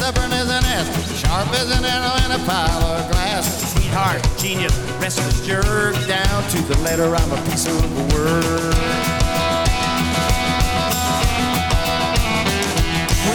stubborn as an ass, sharp as an arrow in a pile of glass. Sweetheart, genius, restless jerk, down to the letter I'm a piece of work.